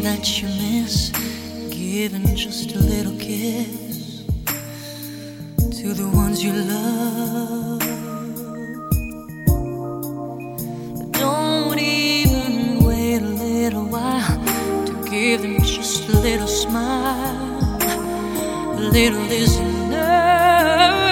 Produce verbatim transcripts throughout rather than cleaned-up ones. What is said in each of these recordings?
that you miss giving just a little kiss to the ones you love. Don't even wait a little while to give them just a little smile. A little is enough.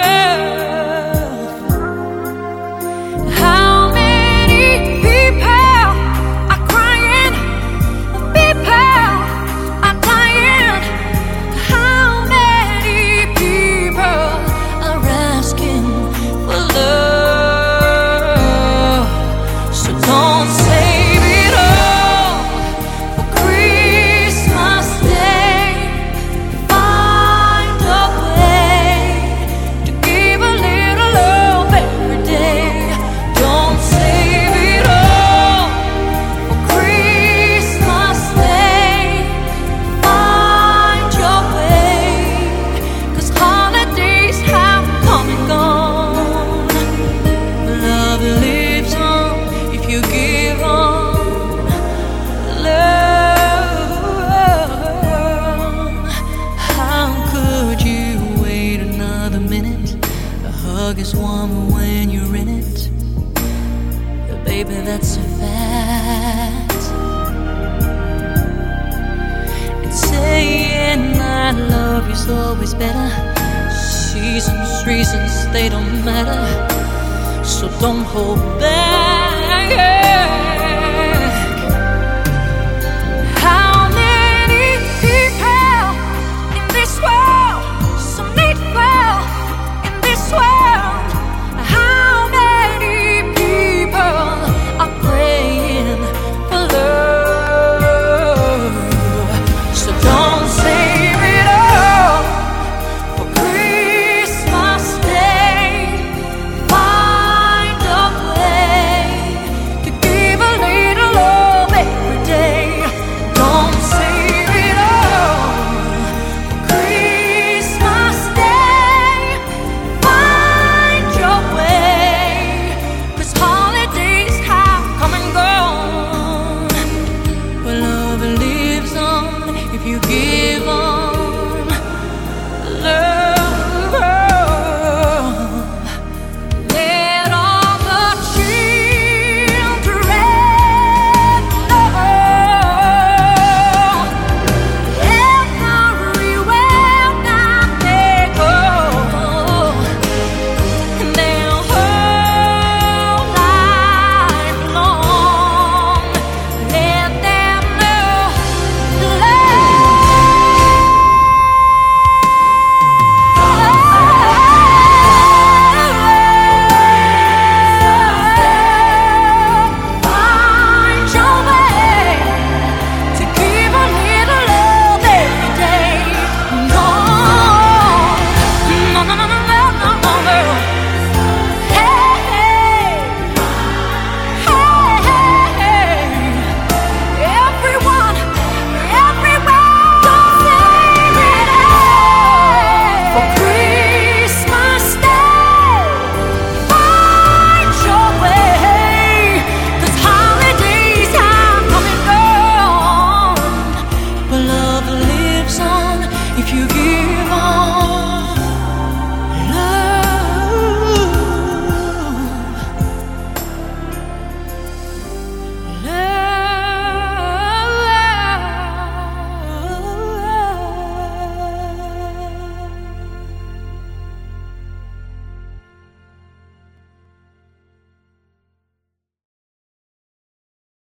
How many people are crying? People are dying. How many people are asking for love? So don't save it all for Christmas Day. Find a way to give a little love every day. Don't save it all for Christmas Day. Find your way, 'cause holidays have come and gone. Love lives on if you give on. Love, how could you wait another minute? A hug is warmer when you're in it. Baby, that's a fact. And saying I love you's always better. Seasons, reasons, they don't matter. So don't hold back.